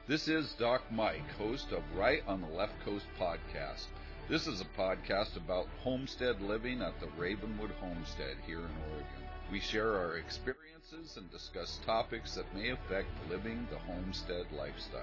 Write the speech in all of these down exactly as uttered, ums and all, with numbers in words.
This is Doc Mike, host of Right on the Left Coast podcast. This is a podcast about homestead living at the Ravenwood Homestead here in Oregon. We share our experiences and discuss topics that may affect living the homestead lifestyle.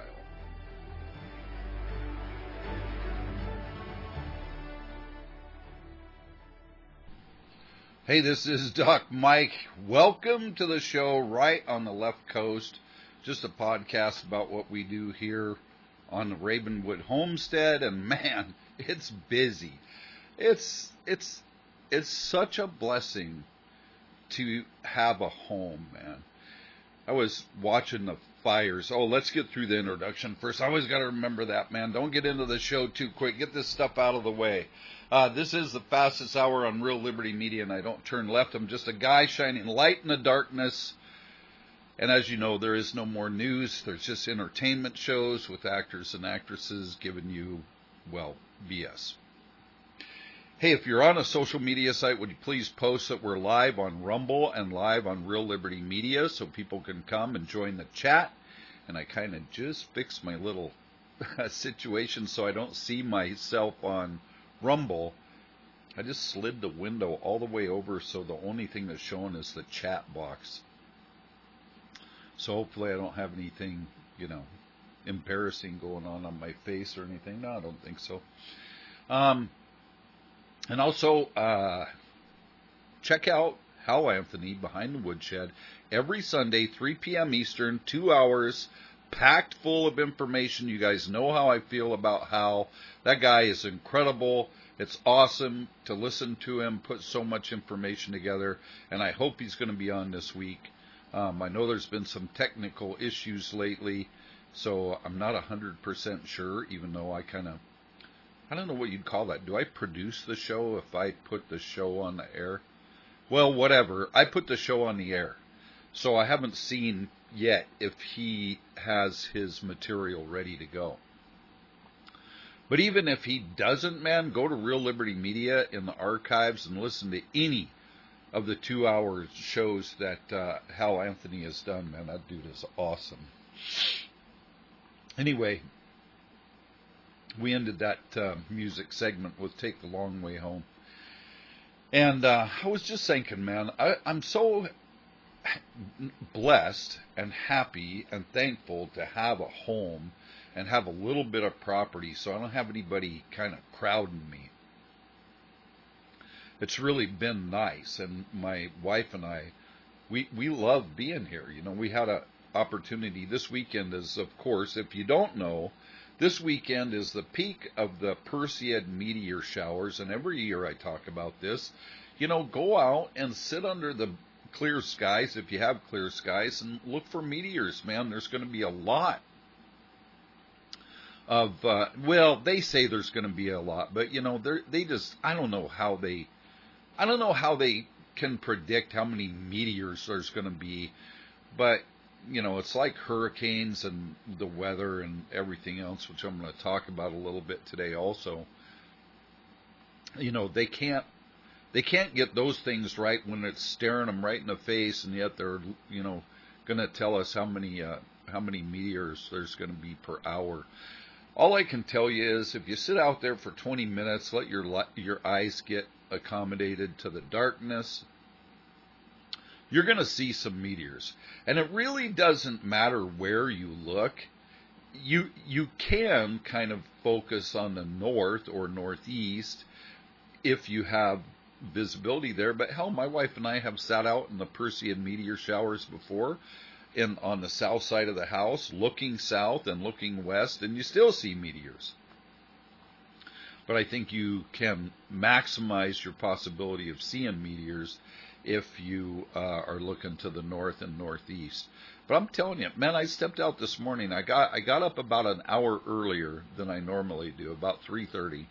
Hey, this is Doc Mike. Welcome to the show Right on the Left Coast. Just a podcast about what we do here on the Ravenwood Homestead, and man, it's busy. It's it's it's such a blessing to have a home, man. I was watching the fires. Oh, let's get through the introduction first. I always got to remember that, man. Don't get into the show too quick. Get this stuff out of the way. Uh, this is the fastest hour on Real Liberty Media, and I don't turn left. I'm just a guy shining light in the darkness. And as you know, there is no more news. There's just entertainment shows with actors and actresses giving you, well, B S. Hey, if you're on a social media site, would you please post that we're live on Rumble and live on Real Liberty Media so people can come and join the chat. And I kind of just fixed my little situation so I don't see myself on Rumble. I just slid the window all the way over so the only thing that's showing is the chat box. So hopefully I don't have anything, you know, embarrassing going on on my face or anything. No, I don't think so. Um, and also, uh, check out Hal Anthony Behind the Woodshed every Sunday, three p.m. Eastern, two hours, packed full of information. You guys know how I feel about Hal. That guy is incredible. It's awesome to listen to him put so much information together, and I hope he's going to be on this week. Um, I know there's been some technical issues lately, so I'm not one hundred percent sure, even though I kind of, I don't know what you'd call that. Do I produce the show if I put the show on the air? Well, whatever. I put the show on the air, so I haven't seen yet if he has his material ready to go. But even if he doesn't, man, go to Real Liberty Media in the archives and listen to any of the two-hour shows that uh, Hal Anthony has done, man. That dude is awesome. Anyway, we ended that uh, music segment with Take the Long Way Home. And uh, I was just thinking, man, I, I'm so blessed and happy and thankful to have a home and have a little bit of property so I don't have anybody kind of crowding me. It's really been nice, and my wife and I, we we love being here. You know, we had an opportunity. This weekend is, of course, if you don't know, this weekend is the peak of the Perseid meteor showers, and every year I talk about this. You know, go out and sit under the clear skies, if you have clear skies, and look for meteors, man. There's going to be a lot of, uh, well, they say there's going to be a lot, but, you know, they they just, I don't know how they... I don't know how they can predict how many meteors there's going to be, but, you know, it's like hurricanes and the weather and everything else, which I'm going to talk about a little bit today also. You know, they can't, they can't get those things right when it's staring them right in the face, and yet they're, you know, going to tell us how many, uh, how many meteors there's going to be per hour. All I can tell you is if you sit out there for twenty minutes, let your your eyes get accommodated to the darkness, you're going to see some meteors. And it really doesn't matter where you look. You you can kind of focus on the north or northeast if you have visibility there. But hell, my wife and I have sat out in the Perseid meteor showers before, in on the south side of the house, looking south and looking west, and you still see meteors. But I think you can maximize your possibility of seeing meteors if you uh, are looking to the north and northeast. But I'm telling you, man, I stepped out this morning. I got I got up about an hour earlier than I normally do, about three thirty.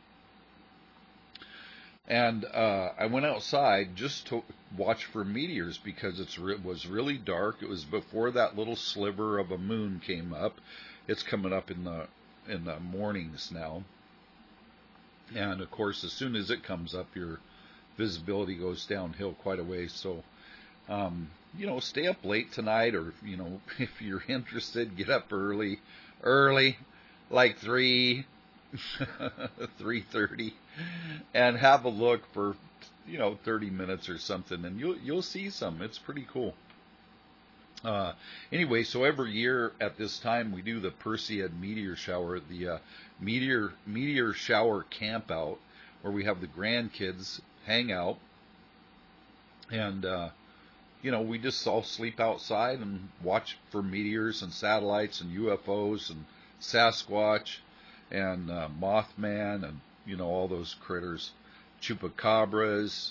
And uh, I went outside just to watch for meteors because it's re- it was really dark. It was before that little sliver of a moon came up. It's coming up in the in the mornings now. And, of course, as soon as it comes up, your visibility goes downhill quite a ways. So, um, you know, stay up late tonight, or, you know, if you're interested, get up early, early, like three, three thirty, and have a look for, you know, thirty minutes or something, and you'll you'll see some. It's pretty cool. Uh, anyway, so every year at this time we do the Perseid meteor shower, the uh, meteor meteor shower camp out, where we have the grandkids hang out, and uh, you know, we just all sleep outside and watch for meteors and satellites and U F Os and Sasquatch and uh, Mothman and, you know, all those critters, chupacabras.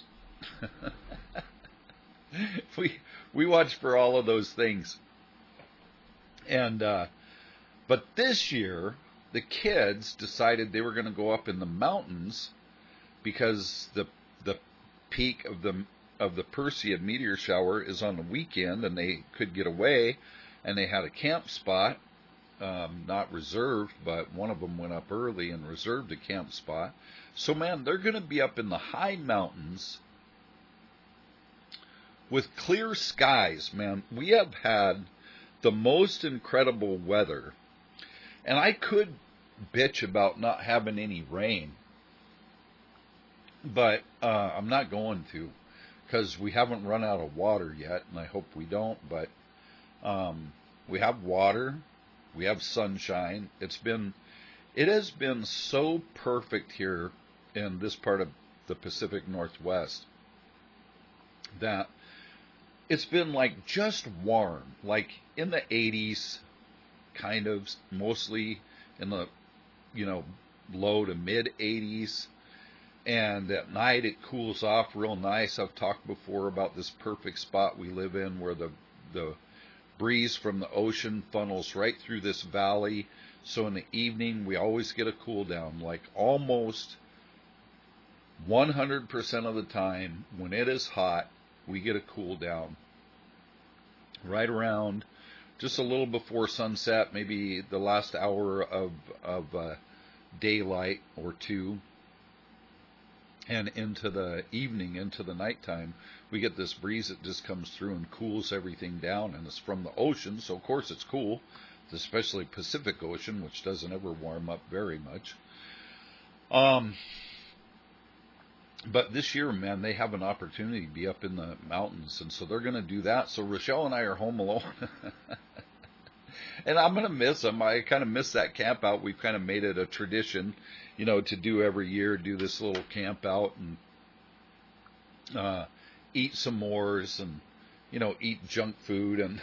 we we watch for all of those things. And uh, but this year, the kids decided they were going to go up in the mountains because the the peak of the of the Perseid meteor shower is on the weekend, and they could get away, and they had a camp spot, um, not reserved, but one of them went up early and reserved a camp spot. So, man, they're going to be up in the high mountains with clear skies, man. We have had the most incredible weather, and I could bitch about not having any rain, but uh, I'm not going to, because we haven't run out of water yet, and I hope we don't, but um, we have water, we have sunshine. It's been, it has been so perfect here in this part of the Pacific Northwest that it's been like just warm, like in the eighties, kind of, mostly in the, you know, low to mid eighties. And at night it cools off real nice. I've talked before about this perfect spot we live in where the the breeze from the ocean funnels right through this valley. So in the evening we always get a cool down, like almost one hundred percent of the time when it is hot, we get a cool down. Right around just a little before sunset, maybe the last hour of, of uh, daylight or two, and into the evening, into the nighttime, we get this breeze that just comes through and cools everything down, and it's from the ocean, so of course it's cool, especially Pacific Ocean, which doesn't ever warm up very much. Um, but this year, man, they have an opportunity to be up in the mountains, and so they're going to do that. So Rochelle and I are home alone. And I'm going to miss them. I kind of miss that camp out. We've kind of made it a tradition, you know, to do every year, do this little camp out and uh, eat some s'mores and, you know, eat junk food and,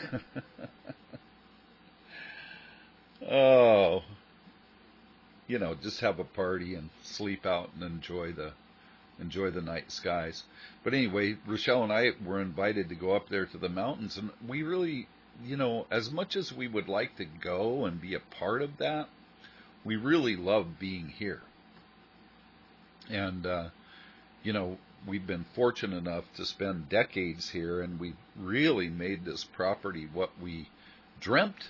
oh, you know, just have a party and sleep out and enjoy the, enjoy the night skies. But anyway, Rochelle and I were invited to go up there to the mountains, and we really, you know, as much as we would like to go and be a part of that, we really love being here. And, uh, you know, we've been fortunate enough to spend decades here, and we've really made this property what we dreamt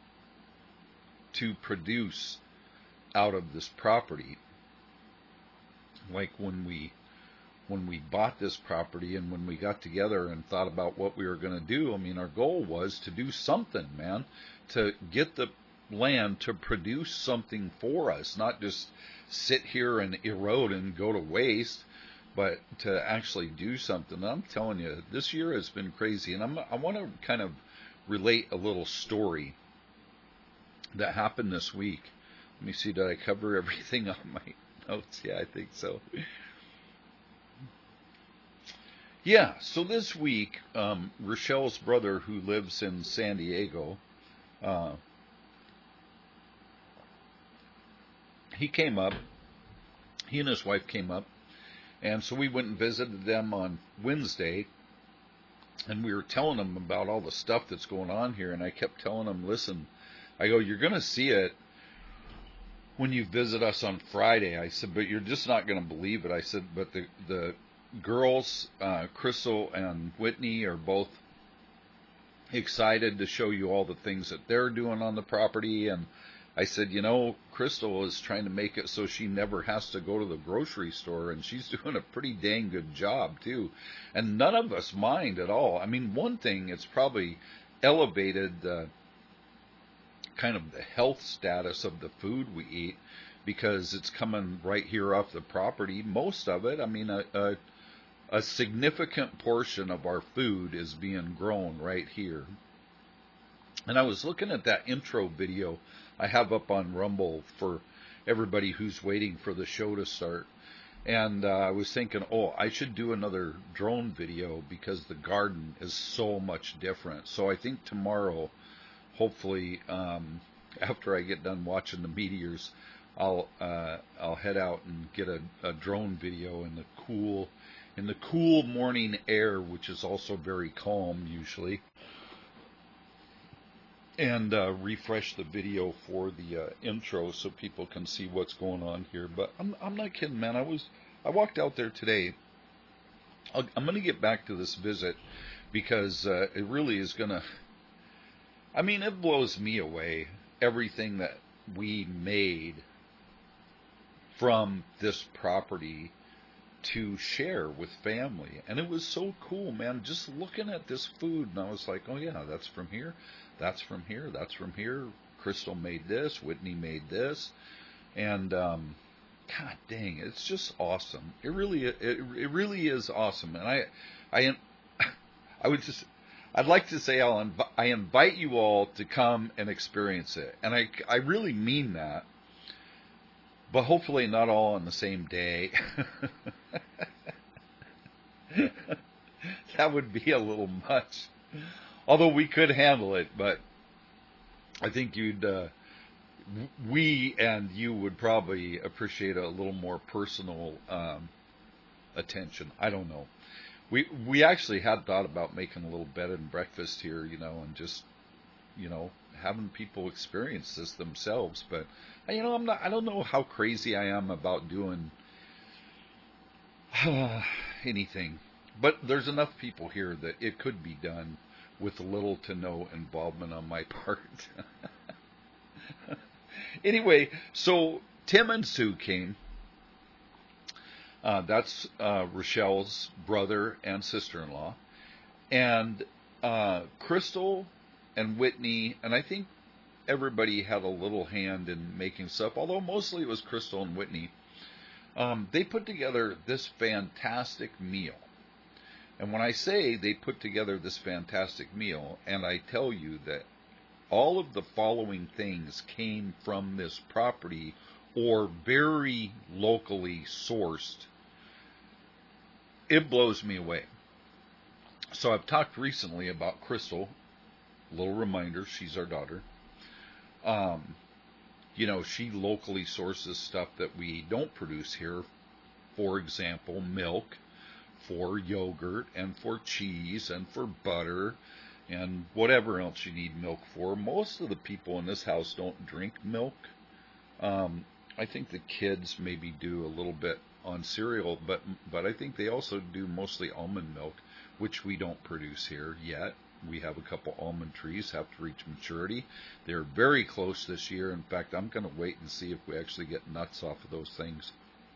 to produce out of this property. Like when we when we bought this property and when we got together and thought about what we were going to do, I mean, our goal was to do something, man, to get the land to produce something for us, not just sit here and erode and go to waste, but to actually do something. And I'm telling you, this year has been crazy, and I'm, I want to kind of relate a little story that happened this week. Let me see, did I cover everything on my notes? Yeah, I think so. Yeah, so this week, um, Rochelle's brother, who lives in San Diego, uh, he came up, he and his wife came up, and so we went and visited them on Wednesday, and we were telling them about all the stuff that's going on here, and I kept telling them, listen, I go, you're going to see it when you visit us on Friday. I said, but you're just not going to believe it. I said, but the, the girls, uh, Crystal and Whitney, are both excited to show you all the things that they're doing on the property. And I said, you know, Crystal is trying to make it so she never has to go to the grocery store, and she's doing a pretty dang good job too. And none of us mind at all. I mean, one thing, it's probably elevated uh, kind of the health status of the food we eat, because it's coming right here off the property. Most of it, I mean, a, a, a significant portion of our food is being grown right here. And I was looking at that intro video I have up on Rumble for everybody who's waiting for the show to start. And uh, I was thinking, oh, I should do another drone video because the garden is so much different. So I think tomorrow, hopefully, um, after I get done watching the meteors, I'll uh, I'll head out and get a, a drone video in the cool in the cool morning air, which is also very calm usually, and uh, refresh the video for the uh, intro so people can see what's going on here. But I'm I'm not kidding, man. I was I walked out there today. I'll, I'm going to get back to this visit because uh, it really is going to. I mean, it blows me away, everything that we made from this property to share with family. And it was so cool, man, just looking at this food, and I was like, oh yeah, that's from here, that's from here, that's from here. Crystal made this, Whitney made this, and um, God dang, it's just awesome. It really, it, it really is awesome. And I, I, I would just, I'd like to say I'll inv- I invite you all to come and experience it, and I, I really mean that. But hopefully not all on the same day. That would be a little much. Although we could handle it, but I think you'd, uh, we and you would probably appreciate a little more personal um, attention. I don't know. We we actually had thought about making a little bed and breakfast here, you know, and just, you know, having people experience this themselves. But you know, I'm not. I don't know how crazy I am about doing uh, anything. But there's enough people here that it could be done with little to no involvement on my part. Anyway, so Tim and Sue came. Uh, that's uh, Rochelle's brother and sister-in-law, and uh, Crystal and Whitney, and I think everybody had a little hand in making stuff, although mostly it was Crystal and Whitney. Um, they put together this fantastic meal. And when I say they put together this fantastic meal, and I tell you that all of the following things came from this property or very locally sourced, it blows me away. So I've talked recently about Crystal. Little reminder, she's our daughter. Um, you know, she locally sources stuff that we don't produce here. For example, milk, for yogurt, and for cheese, and for butter, and whatever else you need milk for. Most of the people in this house don't drink milk. Um, I think the kids maybe do a little bit on cereal, but but I think they also do mostly almond milk, which we don't produce here yet. We have a couple almond trees, have to reach maturity. They're very close this year. In fact, I'm going to wait and see if we actually get nuts off of those things.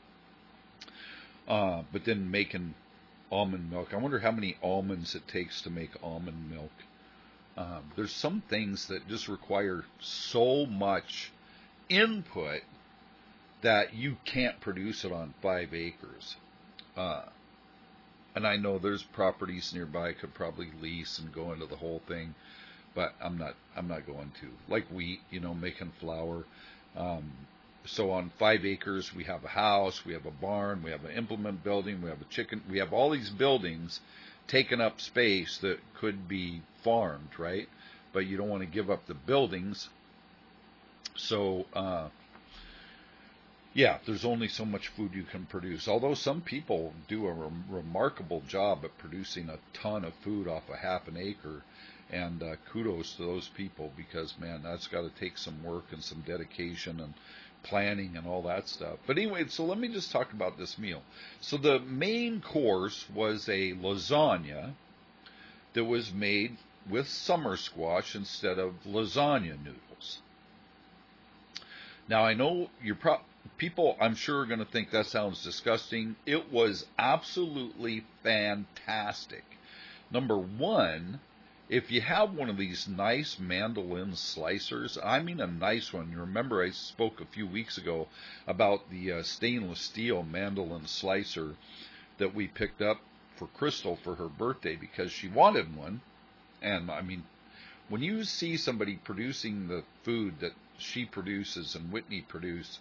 Uh, but then making almond milk, I wonder how many almonds it takes to make almond milk. Um, there's some things that just require so much input that you can't produce it on five acres. Uh, and I know there's properties nearby I could probably lease and go into the whole thing, but I'm not. I'm not going to. Like wheat, you know, making flour. Um, so on five acres, we have a house, we have a barn, we have an implement building, we have a chicken. We have all these buildings taking up space that could be farmed, right? But you don't want to give up the buildings. So, uh, yeah, there's only so much food you can produce. Although some people do a rem- remarkable job at producing a ton of food off a half an acre. And uh, kudos to those people because, man, that's got to take some work and some dedication and planning and all that stuff. But anyway, so let me just talk about this meal. So the main course was a lasagna that was made with summer squash instead of lasagna noodles. Now, I know you're pro- people, I'm sure, are going to think that sounds disgusting. It was absolutely fantastic. Number one, if you have one of these nice mandolin slicers, I mean a nice one. You remember I spoke a few weeks ago about the uh, stainless steel mandolin slicer that we picked up for Crystal for her birthday because she wanted one. And I mean, when you see somebody producing the food that she produces and Whitney produce,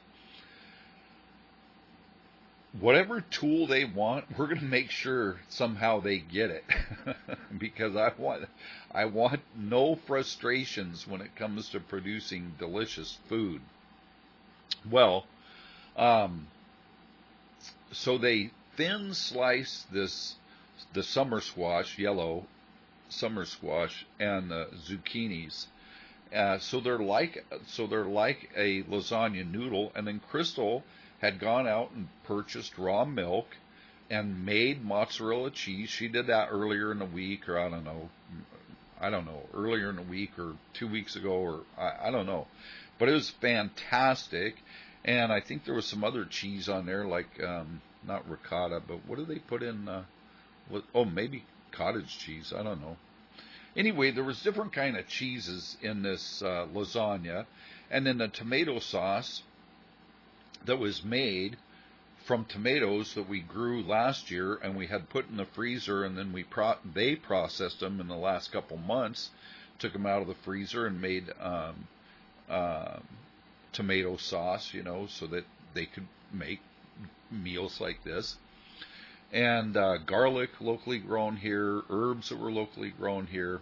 whatever tool they want, we're going to make sure somehow they get it. Because I want I want no frustrations when it comes to producing delicious food. Well, um, so they thin slice this the summer squash, yellow summer squash, and the zucchinis. Uh, so they're like so they're like a lasagna noodle, and then Crystal had gone out and purchased raw milk and made mozzarella cheese. She did that earlier in the week, or I don't know, I don't know, earlier in the week or two weeks ago, or I, I don't know. But it was fantastic, and I think there was some other cheese on there, like um, not ricotta, but what do they put in? Uh, what, oh, maybe cottage cheese. I don't know. Anyway, there was different kind of cheeses in this uh, lasagna, and then the tomato sauce that was made from tomatoes that we grew last year and we had put in the freezer, and then we pro- they processed them in the last couple months, took them out of the freezer and made um, uh, tomato sauce, you know, so that they could make meals like this. And uh, garlic locally grown here, herbs that were locally grown here.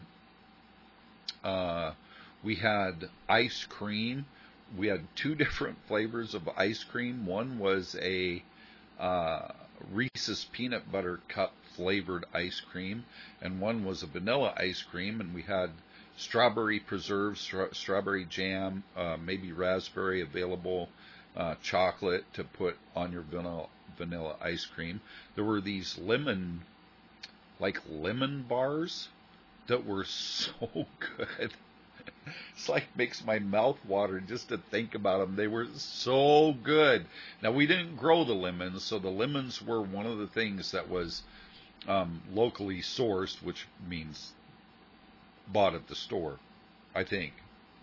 Uh, we had ice cream. We had two different flavors of ice cream. One was a uh, Reese's peanut butter cup flavored ice cream, and one was a vanilla ice cream. And we had strawberry preserves, stra- strawberry jam, uh, maybe raspberry available, uh, chocolate to put on your vanilla vanilla ice cream. There were these lemon, like lemon bars that were so good. It's like makes my mouth water just to think about them. They were so good. Now, we didn't grow the lemons, so the lemons were one of the things that was um, locally sourced, which means bought at the store, I think.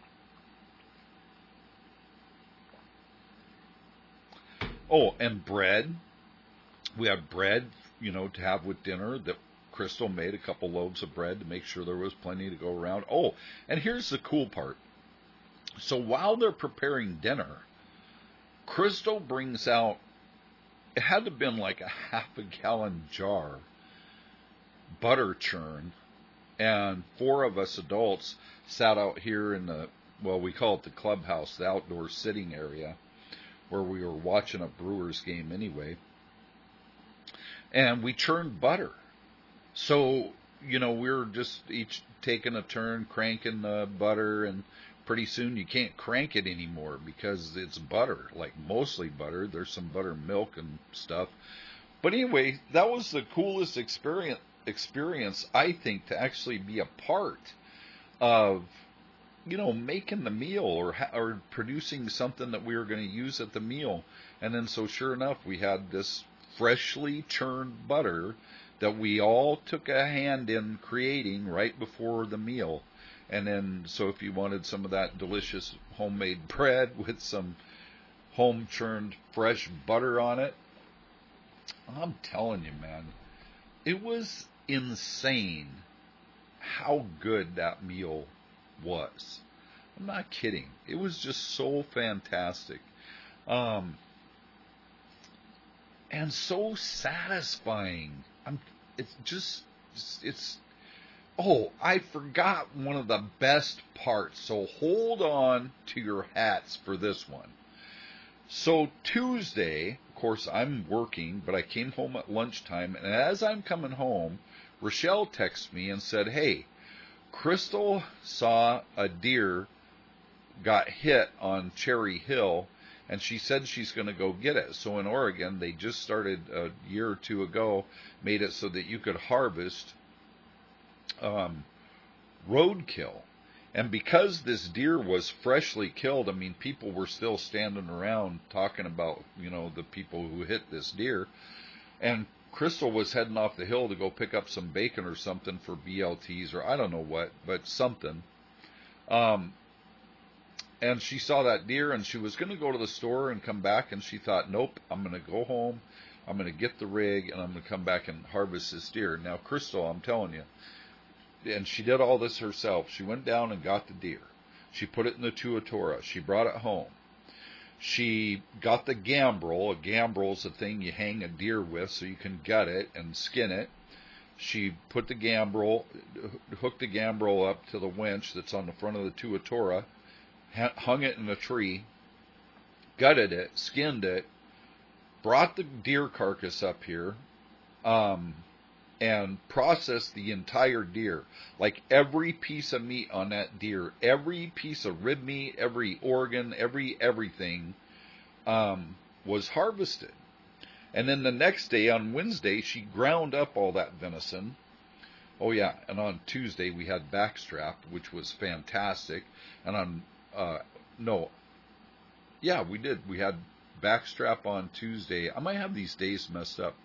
Oh, and bread. We had bread, you know, to have with dinner that Crystal made a couple loaves of bread to make sure there was plenty to go around. Oh, and here's the cool part. So while they're preparing dinner, Crystal brings out, it had to have been like a half a gallon jar, butter churn, and four of us adults sat out here in the, well, we call it the clubhouse, the outdoor sitting area, where we were watching a Brewers game anyway. And we churned butter. So, you know, we were just each taking a turn cranking the butter, and pretty soon you can't crank it anymore because it's butter, like mostly butter. There's some buttermilk and stuff. But anyway, that was the coolest experience, experience I think, to actually be a part of, you know, making the meal or or producing something that we were going to use at the meal. And then so sure enough, we had this freshly churned butter that we all took a hand in creating right before the meal. And then, so if you wanted some of that delicious homemade bread with some home churned fresh butter on it, I'm telling you, man, it was insane how good that meal was. I'm not kidding. It was just so fantastic. Um, and so satisfying. I'm, it's just, it's, oh, I forgot one of the best parts. So hold on to your hats for this one. So Tuesday, of course, I'm working, but I came home at lunchtime, and as I'm coming home, Rochelle texted me and said, hey, Crystal saw a deer got hit on Cherry Hill, and she said she's going to go get it. So in Oregon, they just started a year or two ago, made it so that you could harvest um, roadkill. And because this deer was freshly killed, I mean, people were still standing around talking about, you know, the people who hit this deer. And Crystal was heading off the hill to go pick up some bacon or something for B L Ts or I don't know what, but something. Um, and she saw that deer and she was going to go to the store and come back, and she thought, nope, I'm going to go home, I'm going to get the rig, and I'm going to come back and harvest this deer. Now, Crystal, I'm telling you, and she did all this herself. She went down and got the deer. She put it in the tuatora. She brought it home. She got the gambrel. A gambrel is a thing you hang a deer with so you can gut it and skin it. She put the gambrel, hooked the gambrel up to the winch that's on the front of the tuatora, hung it in a tree, gutted it, skinned it, brought the deer carcass up here, um, and processed the entire deer. Like every piece of meat on that deer, every piece of rib meat, every organ, every everything um, was harvested. And then the next day, on Wednesday, she ground up all that venison. Oh yeah, and on Tuesday we had backstrap, which was fantastic. And on, uh, no, yeah, we did. We had backstrap on Tuesday. I might have these days messed up.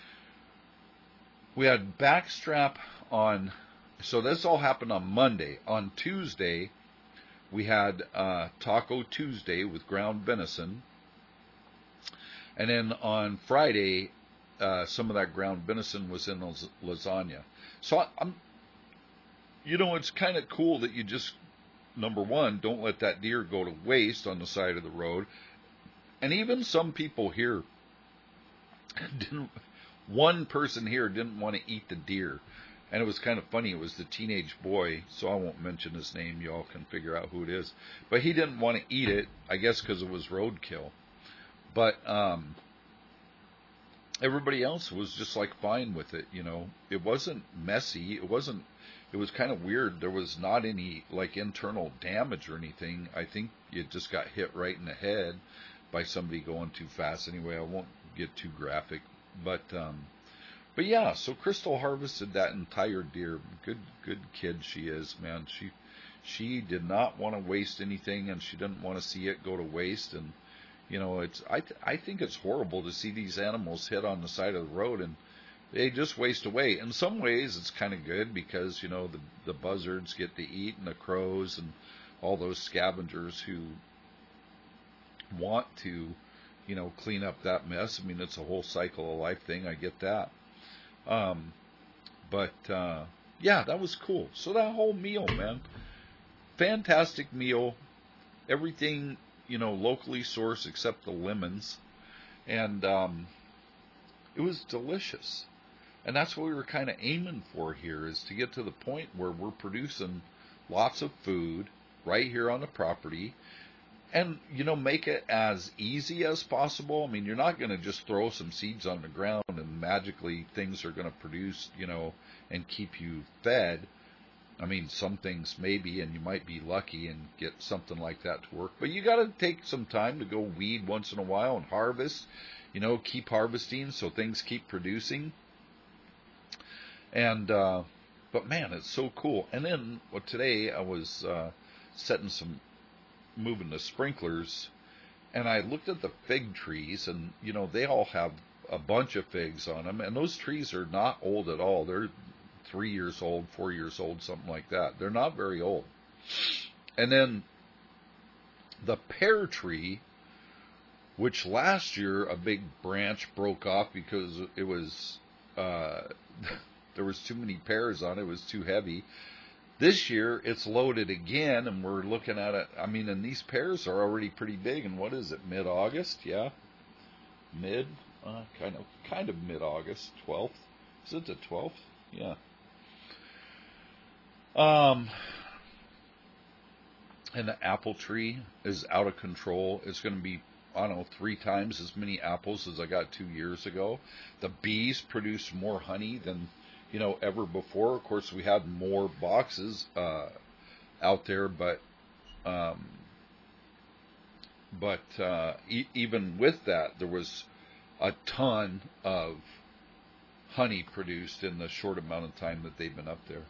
We had backstrap on, so this all happened on Monday. On Tuesday, we had uh, Taco Tuesday with ground venison. And then on Friday, uh, some of that ground venison was in lasagna. So I'm, you know, it's kind of cool that you just, number one, don't let that deer go to waste on the side of the road. And even some people here didn't, one person here didn't want to eat the deer. And it was kind of funny. It was the teenage boy, so I won't mention his name. You all can figure out who it is. But he didn't want to eat it, I guess because it was roadkill. But um, everybody else was just like fine with it, you know. It wasn't messy. It wasn't, it was kind of weird. There was not any like internal damage or anything. I think it just got hit right in the head by somebody going too fast. Anyway, I won't get too graphic. But, um, but yeah, so Crystal harvested that entire deer. Good, good kid she is, man. She, she did not want to waste anything, and she didn't want to see it go to waste. And, you know, it's, I, th- I think it's horrible to see these animals hit on the side of the road and they just waste away. In some ways, it's kind of good because, you know, the, the buzzards get to eat and the crows and all those scavengers who want to, you know, clean up that mess. I mean, it's a whole cycle of life thing. I get that. Um, but, uh, yeah, that was cool. So that whole meal, man, fantastic meal. Everything, you know, locally sourced except the lemons. And, um, it was delicious. And that's what we were kind of aiming for here, is to get to the point where we're producing lots of food right here on the property. And, you know, make it as easy as possible. I mean, you're not going to just throw some seeds on the ground and magically things are going to produce, you know, and keep you fed. I mean, some things maybe, and you might be lucky and get something like that to work. But you got to take some time to go weed once in a while and harvest, you know, keep harvesting so things keep producing. And, uh, but man, it's so cool. And then well, today I was uh, setting some, moving the sprinklers, and I looked at the fig trees, and you know they all have a bunch of figs on them, and those trees are not old at all. They're three years old, four years old, something like that. They're not very old. And then the pear tree, which last year a big branch broke off because it was uh, there was too many pears on it. It was too heavy. This year, it's loaded again, and we're looking at it. I mean, and these pears are already pretty big. And what is it, mid-August? Yeah, mid, uh, kind of, kind of mid-August, twelfth. Is it the twelfth? Yeah. Um, and the apple tree is out of control. It's going to be, I don't know, three times as many apples as I got two years ago. The bees produce more honey than, you know, ever before. Of course, we had more boxes uh, out there, but um, but uh, e- even with that, there was a ton of honey produced in the short amount of time that they've been up there.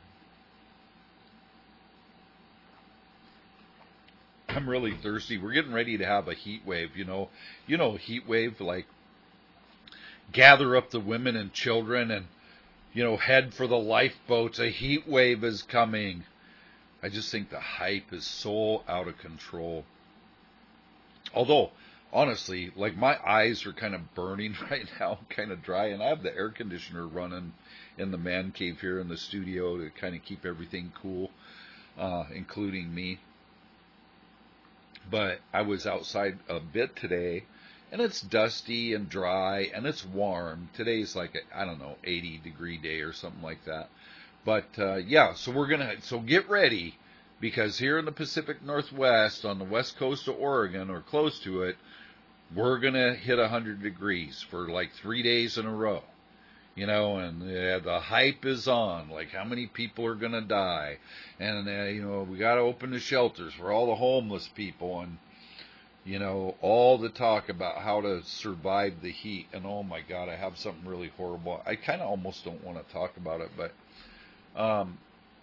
I'm really thirsty. We're getting ready to have a heat wave, you know. You know, heat wave, like gather up the women and children and, you know, head for the lifeboats. A heat wave is coming. I just think the hype is so out of control. Although, honestly, like my eyes are kind of burning right now, kind of dry, and I have the air conditioner running in the man cave here in the studio to kind of keep everything cool, uh, including me. But I was outside a bit today, and it's dusty and dry, and it's warm. Today's like a, I don't know, eighty degree day or something like that. But uh, yeah, so we're gonna so get ready, because here in the Pacific Northwest, on the west coast of Oregon or close to it, we're gonna hit one hundred degrees for like three days in a row. You know, and uh, the hype is on, like how many people are going to die. And, uh, you know, we got to open the shelters for all the homeless people, and, you know, all the talk about how to survive the heat. And, oh, my God, I have something really horrible. I kind of almost don't want to talk about it, but, um,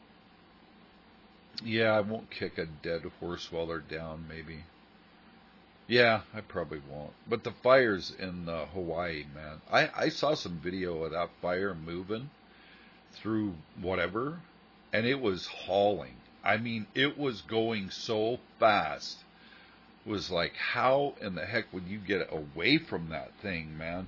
yeah, I won't kick a dead horse while they're down, maybe. Yeah, I probably won't. But the fires in uh, Hawaii, man. I, I saw some video of that fire moving through whatever, and it was hauling. I mean, it was going so fast. It was like, how in the heck would you get away from that thing, man?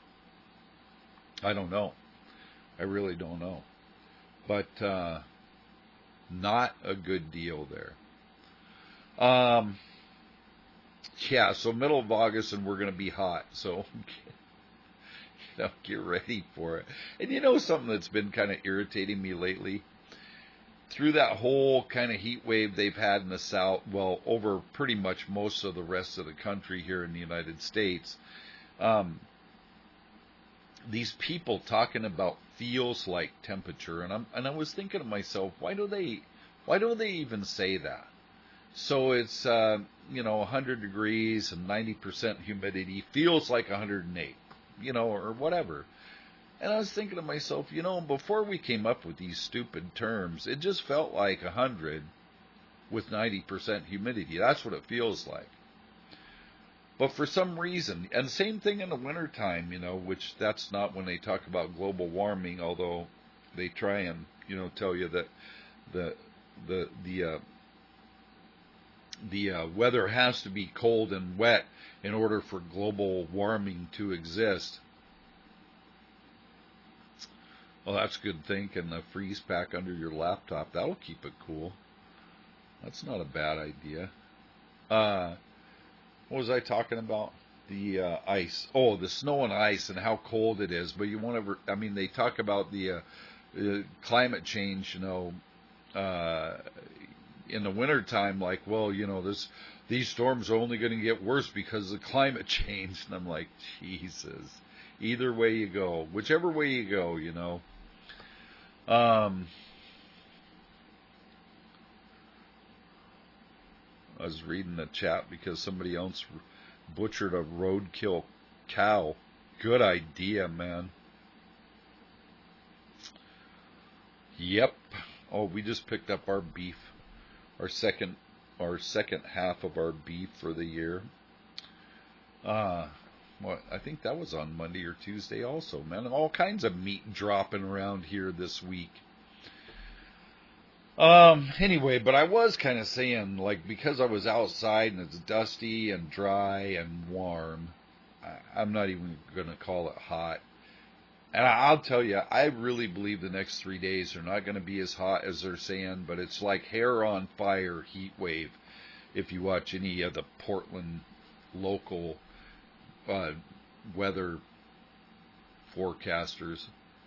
I don't know. I really don't know. But uh, not a good deal there. Um... Yeah, so middle of August, and we're going to be hot. So, you know, get ready for it. And you know something that's been kind of irritating me lately? Through that whole kind of heat wave they've had in the South, well, over pretty much most of the rest of the country here in the United States, um, these people talking about feels like temperature, and I'm and I was thinking to myself, why do they, why do they even say that? So it's, uh, you know, one hundred degrees and ninety percent humidity, feels like one hundred eight, you know, or whatever. And I was thinking to myself, you know, before we came up with these stupid terms, it just felt like one hundred with ninety percent humidity. That's what it feels like. But for some reason, and same thing in the wintertime, you know, which that's not when they talk about global warming, although they try and, you know, tell you that the, the, the, uh, the uh, weather has to be cold and wet in order for global warming to exist. Well, that's good thinking. A freeze pack under your laptop, that'll keep it cool. That's not a bad idea. Uh, what was I talking about? The uh, ice. Oh, the snow and ice and how cold it is. But you won't ever, I mean, they talk about the uh, uh, climate change, you know, uh, in the wintertime, like, well, you know, this these storms are only going to get worse because of climate change. And I'm like, Jesus. Either way you go, whichever way you go, you know. Um, I was reading the chat because somebody else butchered a roadkill cow. Good idea, man. Yep. Oh, we just picked up our beef. Our second, our second half of our beef for the year. Uh, what I think that was on Monday or Tuesday also, man. All kinds of meat dropping around here this week. Um, anyway, but I was kind of saying, like, because I was outside and it's dusty and dry and warm, I, I'm not even going to call it hot. And I'll tell you, I really believe the next three days are not going to be as hot as they're saying, but it's like hair on fire heat wave if you watch any of the Portland local uh, weather forecasters.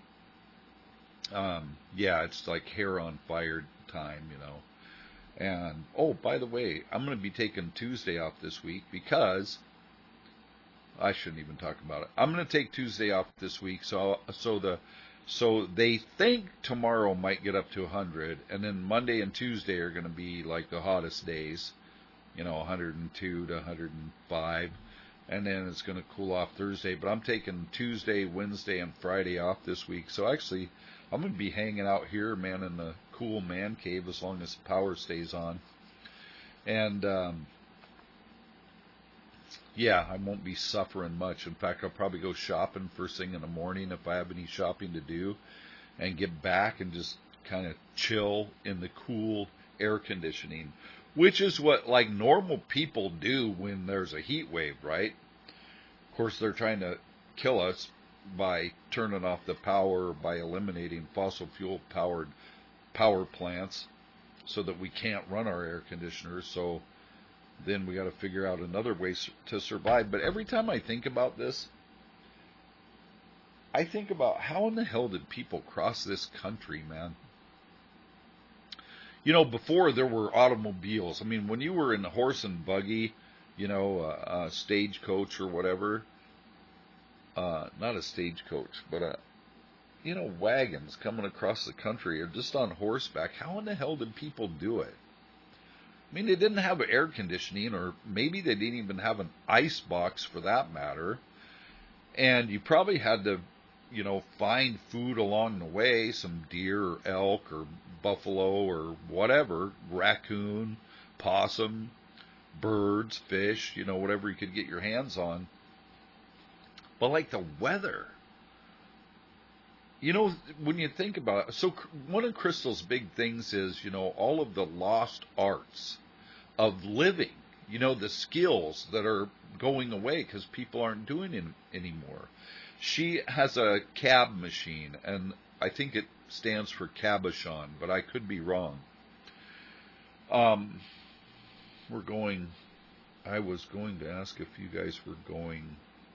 Um, yeah, it's like hair on fire time, you know. And, oh, by the way, I'm going to be taking Tuesday off this week because I shouldn't even talk about it. I'm going to take Tuesday off this week, so so the so they think tomorrow might get up to one hundred, and then Monday and Tuesday are going to be like the hottest days, you know, one hundred two to one hundred five, and then it's going to cool off Thursday. But I'm taking Tuesday, Wednesday, and Friday off this week, so actually I'm going to be hanging out here, man, in the cool man cave as long as the power stays on, and um, yeah, I won't be suffering much. In fact, I'll probably go shopping first thing in the morning if I have any shopping to do, and get back and just kind of chill in the cool air conditioning, which is what like normal people do when there's a heat wave, right? Of course, they're trying to kill us by turning off the power, by eliminating fossil fuel powered power plants so that we can't run our air conditioners. So then we got to figure out another way to survive. But every time I think about this, I think about how in the hell did people cross this country, man? You know, before there were automobiles. I mean, when you were in the horse and buggy, you know, uh, a stagecoach or whatever, uh, not a stagecoach, but a, you know, wagons coming across the country or just on horseback, how in the hell did people do it? I mean, they didn't have air conditioning, or maybe they didn't even have an ice box for that matter. And you probably had to, you know, find food along the way, some deer or elk or buffalo or whatever, raccoon, possum, birds, fish, you know, whatever you could get your hands on. But like the weather, you know, when you think about it, so one of Crystal's big things is, you know, all of the lost arts of living, you know, the skills that are going away because people aren't doing it anymore. She has a cab machine, and I think it stands for cabochon, but I could be wrong. Um, we're going, I was going to ask if you guys were going,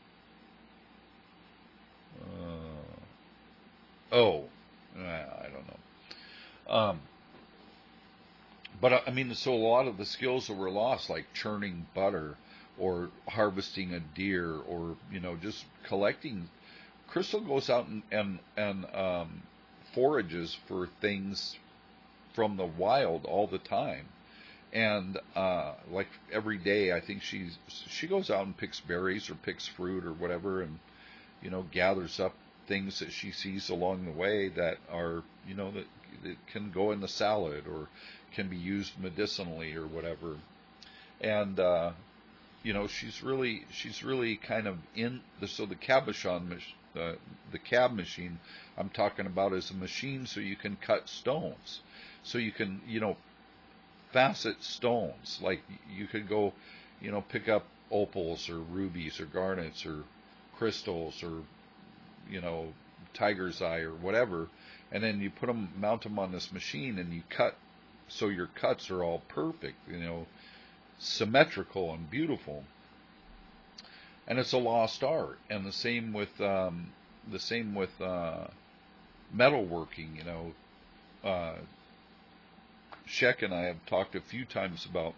uh, oh, I don't know. Um, but I mean, so a lot of the skills that were lost, like churning butter or harvesting a deer or, you know, just collecting. Crystal goes out and, and, and um, forages for things from the wild all the time. And uh, like every day, I think she's, she goes out and picks berries or picks fruit or whatever and, you know, gathers up things that she sees along the way that are, you know, that, that can go in the salad or can be used medicinally or whatever. And, uh, you know, she's really, she's really kind of in the, so the cabochon, uh, the cab machine I'm talking about is a machine so you can cut stones. So you can, you know, facet stones. Like you could go, you know, pick up opals or rubies or garnets or crystals or, you know, tiger's eye or whatever, and then you put them, mount them on this machine, and you cut, so your cuts are all perfect, you know, symmetrical and beautiful. And it's a lost art. And the same with um, the same with uh, metalworking. You know, uh, Sheck and I have talked a few times about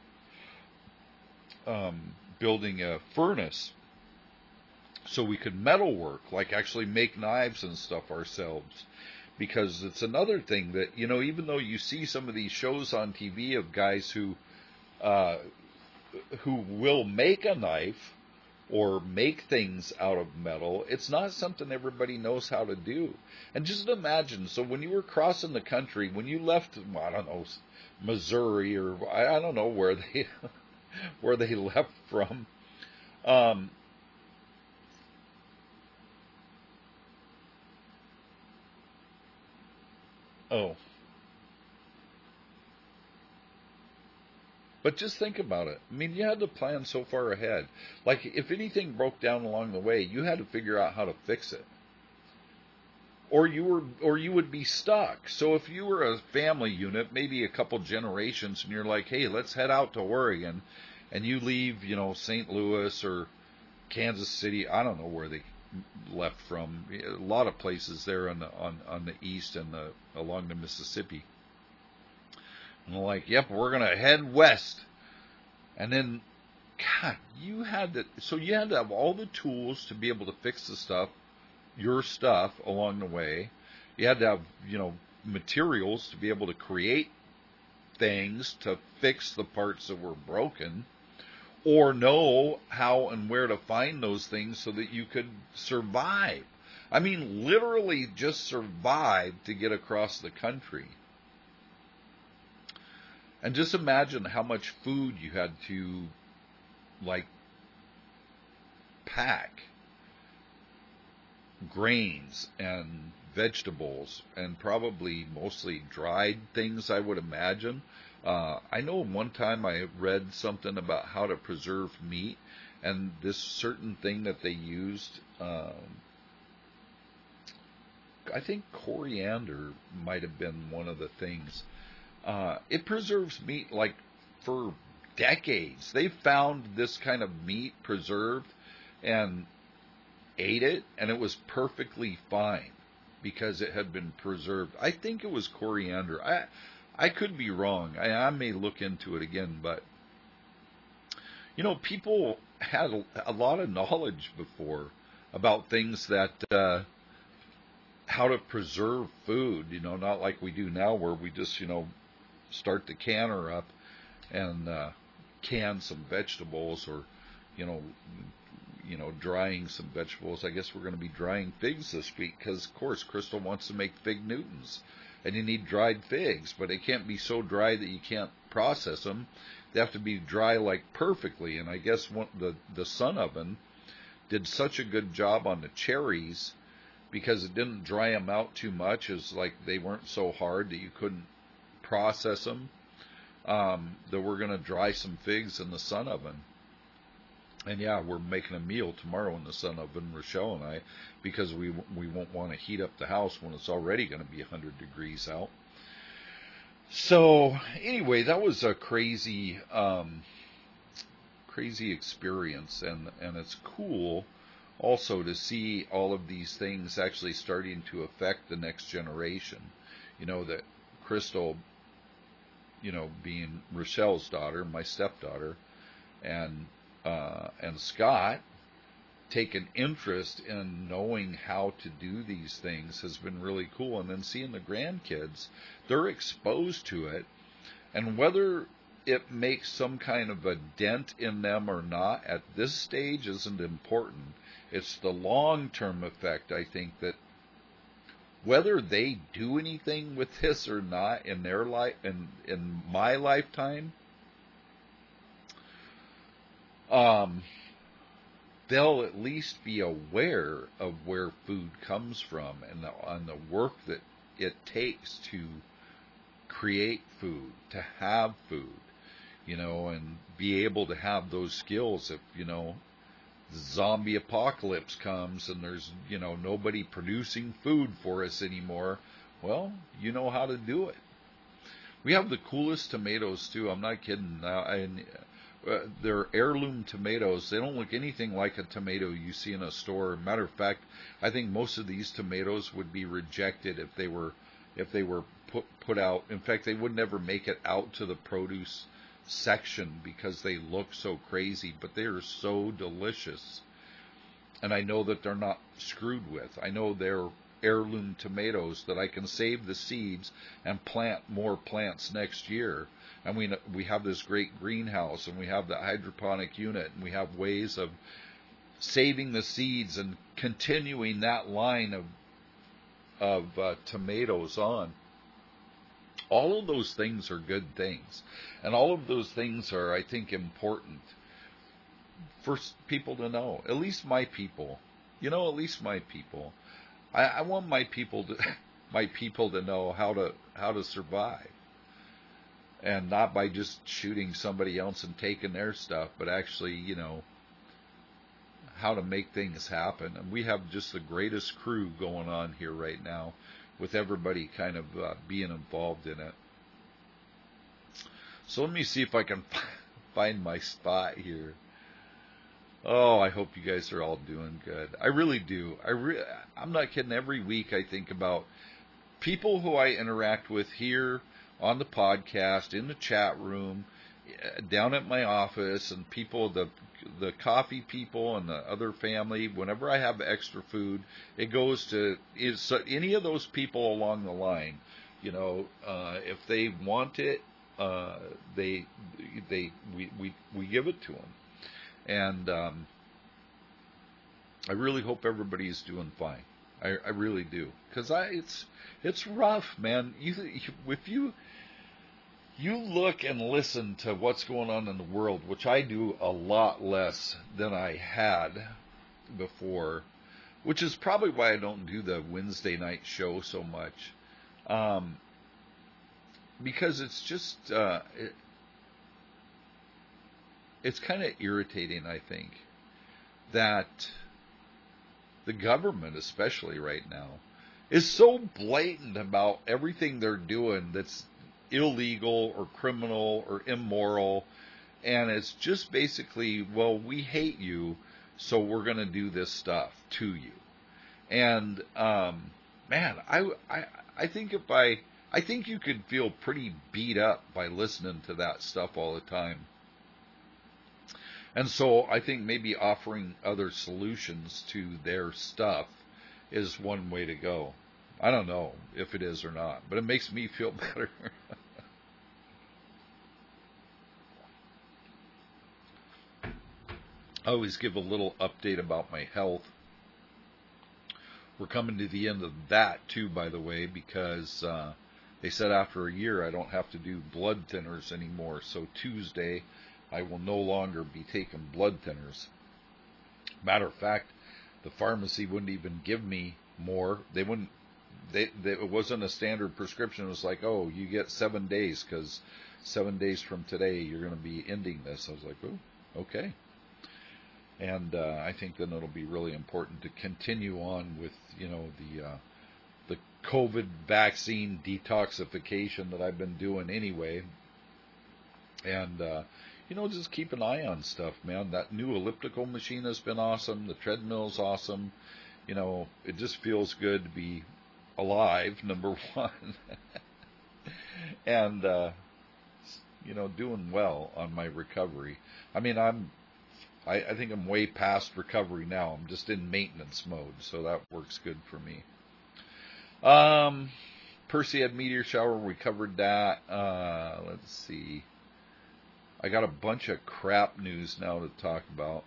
um, building a furnace so we could metalwork, like actually make knives and stuff ourselves. Because it's another thing that, you know, even though you see some of these shows on T V of guys who uh, who will make a knife or make things out of metal, it's not something everybody knows how to do. And just imagine, so when you were crossing the country, when you left, I don't know, Missouri or I don't know where they where they left from, um, oh. But just think about it. I mean, you had to plan so far ahead. Like, if anything broke down along the way, you had to figure out how to fix it. Or you were, or you would be stuck. So if you were a family unit, maybe a couple generations, and you're like, hey, let's head out to Oregon, and you leave, you know, Saint Louis or Kansas City. I don't know where they left from. A lot of places there on the on, on the east and the along the Mississippi. And they're like, yep, we're going to head west. And then, God, you had to, so you had to have all the tools to be able to fix the stuff, your stuff along the way. You had to have, you know, materials to be able to create things to fix the parts that were broken, or know how and where to find those things so that you could survive. I mean, literally just survive to get across the country. And just imagine how much food you had to, like, pack grains and vegetables and probably mostly dried things, I would imagine. Uh, I know one time I read something about how to preserve meat, and this certain thing that they used, um, I think coriander might have been one of the things. Uh, it preserves meat like for decades. They found this kind of meat preserved and ate it, and it was perfectly fine because it had been preserved. I think it was coriander. I I could be wrong. I, I may look into it again, but you know, people had a, a lot of knowledge before about things that uh, how to preserve food. You know, not like we do now, where we just you know start the canner up and uh, can some vegetables, or you know. you know, drying some vegetables. I guess we're going to be drying figs this week because, of course, Crystal wants to make fig Newtons. And you need dried figs, but they can't be so dry that you can't process them. They have to be dry, like, perfectly. And I guess one, the, the Sun Oven did such a good job on the cherries because it didn't dry them out too much. It's like they weren't so hard that you couldn't process them. Um, that we're going to dry some figs in the Sun Oven. And yeah, we're making a meal tomorrow in the Sun Oven, Rochelle and I, because we we won't want to heat up the house when it's already going to be one hundred degrees out. So anyway, that was a crazy, um, crazy experience, and and it's cool also to see all of these things actually starting to affect the next generation. You know, that Crystal, you know, being Rochelle's daughter, my stepdaughter, and Uh, and Scott take an interest in knowing how to do these things has been really cool. And then seeing the grandkids, they're exposed to it. And whether it makes some kind of a dent in them or not at this stage isn't important. It's the long-term effect, I think, that whether they do anything with this or not in their life, in, in my lifetime, Um, they'll at least be aware of where food comes from and the, and the work that it takes to create food, to have food, you know, and be able to have those skills if, you know, the zombie apocalypse comes and there's, you know, nobody producing food for us anymore. Well, you know how to do it. We have the coolest tomatoes, too. I'm not kidding. Uh, I, Uh, they're heirloom tomatoes. They don't look anything like a tomato you see in a store. Matter of fact, I think most of these tomatoes would be rejected if they were if they were put put out. In fact, they would never make it out to the produce section because they look so crazy, but they are so delicious. And I know that they're not screwed with. I know they're heirloom tomatoes that I can save the seeds and plant more plants next year. And we we have this great greenhouse, and we have the hydroponic unit, and we have ways of saving the seeds and continuing that line of of uh, tomatoes on. All of those things are good things, and all of those things are, I think, important for people to know. At least my people, you know, at least my people. I, I want my people to my people to know how to how to survive. And not by just shooting somebody else and taking their stuff, but actually, you know, how to make things happen. And we have just the greatest crew going on here right now, with everybody kind of uh, being involved in it. So let me see if I can find my spot here. Oh, I hope you guys are all doing good. I really do. I re- I'm not kidding. Every week I think about people who I interact with here on the podcast, in the chat room, down at my office, and people, the the coffee people and the other family. Whenever I have extra food, it goes to is any of those people along the line. You know, uh, if they want it, uh, they they we, we we give it to them, and um, I really hope everybody's doing fine. I, I really do, because I it's it's rough, man. You, if you you look and listen to what's going on in the world, which I do a lot less than I had, before, which is probably why I don't do the Wednesday night show so much. Um, because it's just, uh, it, it's kind of irritating, I think, that the government, especially right now, is so blatant about everything they're doing that's illegal or criminal or immoral. And it's just basically, well, we hate you, so we're going to do this stuff to you. And, um, man, I, I, I think if I, I think you could feel pretty beat up by listening to that stuff all the time. And so I think maybe offering other solutions to their stuff is one way to go. I don't know if it is or not, but it makes me feel better. I always give a little update about my health. We're coming to the end of that too, by the way, because uh, they said after a year I don't have to do blood thinners anymore. So Tuesday I will no longer be taking blood thinners. Matter of fact, the pharmacy wouldn't even give me more. They wouldn't. They, they, it wasn't a standard prescription. It was like, oh, you get seven days because seven days from today you're going to be ending this. I was like, oh, okay. And uh, I think then it'll be really important to continue on with, you know, the uh, the COVID vaccine detoxification that I've been doing anyway. And, uh, you know, just keep an eye on stuff, man. That new elliptical machine has been awesome. The treadmill's awesome. You know, it just feels good to be alive, number one. and, uh, you know, doing well on my recovery. I mean, I'm, I, I think I'm way past recovery now. I'm just in maintenance mode, so that works good for me. Um, Perseid meteor shower, we covered that. Uh, let's see. I got a bunch of crap news now to talk about.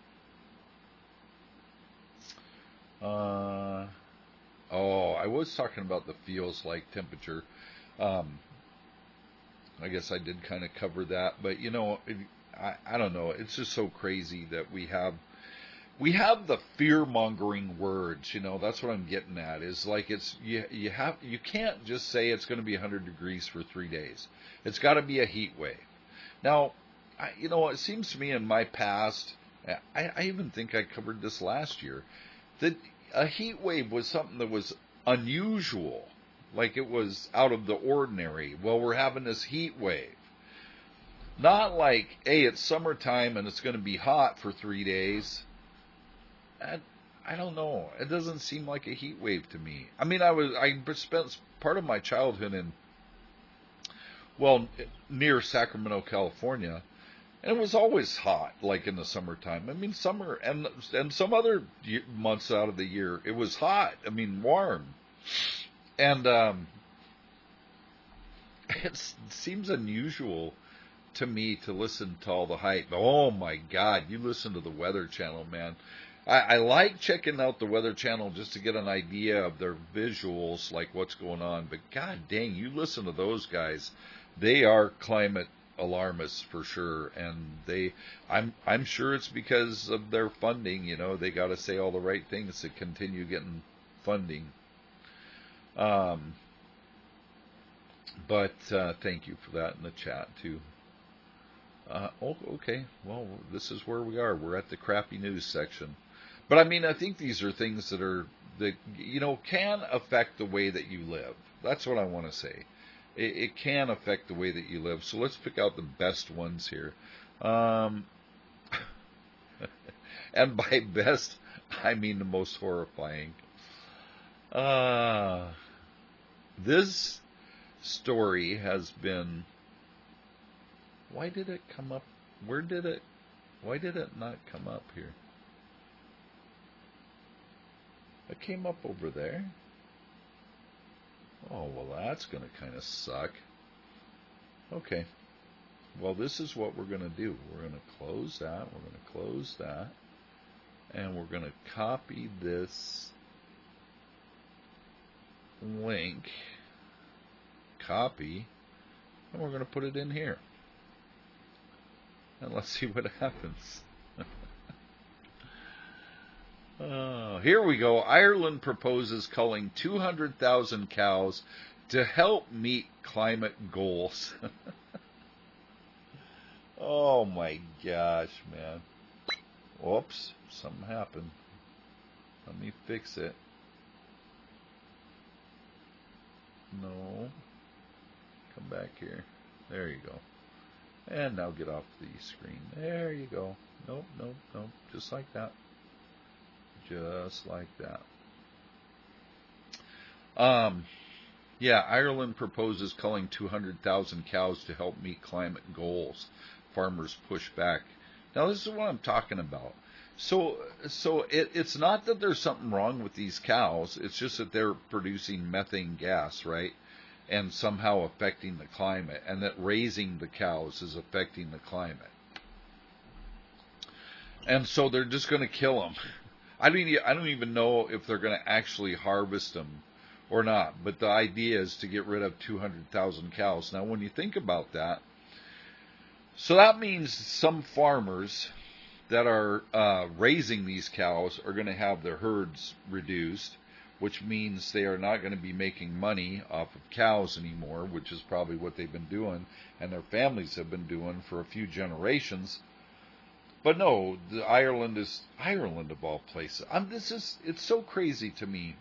Uh, oh, I was talking about the feels like temperature. Um, I guess I did kind of cover that, but you know, it, I, I don't know. It's just so crazy that we have, we have the fear mongering words. You know, that's what I'm getting at. Is like it's you. You have you can't just say it's going to be one hundred degrees for three days. It's got to be a heat wave. Now, I, you know, it seems to me in my past, I, I even think I covered this last year, that a heat wave was something that was unusual, like it was out of the ordinary. Well, we're having this heat wave. Not like, hey, it's summertime and it's going to be hot for three days. I, I don't know. It doesn't seem like a heat wave to me. I mean, I was I spent part of my childhood in, well, near Sacramento, California, and it was always hot, like in the summertime. I mean, summer and and some other months out of the year, it was hot. I mean, warm, and um, it seems unusual to me to listen to all the hype. Oh my God, you listen to the Weather Channel, man. I, I like checking out the Weather Channel just to get an idea of their visuals, like what's going on. But God dang, you listen to those guys. They are climate alarmists for sure, and they I'm I'm sure it's because of their funding. You know, they got to say all the right things to continue getting funding. Um, but uh, thank you for that in the chat too. Uh, oh, okay. Well, this is where we are. We're at the crappy news section. But I mean, I think these are things that are that you know can affect the way that you live. That's what I want to say. It, it can affect the way that you live. So let's pick out the best ones here. Um, and by best, I mean the most horrifying. Uh, this story has been. Why did it come up? Where did it? Why did it not come up here? It came up over there. Oh, well, that's going to kind of suck. Okay. Well, this is what we're going to do. We're going to close that. We're going to close that. And we're going to copy this link. Copy. And we're going to put it in here. And let's see what happens. uh, here we go. Ireland proposes culling two hundred thousand cows to help meet climate goals. Oh my gosh, man. Whoops, something happened. Let me fix it. No. Come back here. There you go. And now get off the screen. There you go. Nope, nope, nope. Just like that. Just like that. Um, yeah, Ireland proposes culling two hundred thousand cows to help meet climate goals. Farmers push back. Now, this is what I'm talking about. So, so it, it's not that there's something wrong with these cows. It's just that they're producing methane gas, right? And somehow affecting the climate. And that raising the cows is affecting the climate. And so they're just going to kill them. I don't, I don't even know if they're going to actually harvest them or not. But the idea is to get rid of two hundred thousand cows. Now, when you think about that, so that means some farmers that are uh, raising these cows are going to have their herds reduced, which means they are not going to be making money off of cows anymore, which is probably what they've been doing and their families have been doing for a few generations. But no, the Ireland is Ireland of all places. I'm, this is it's so crazy to me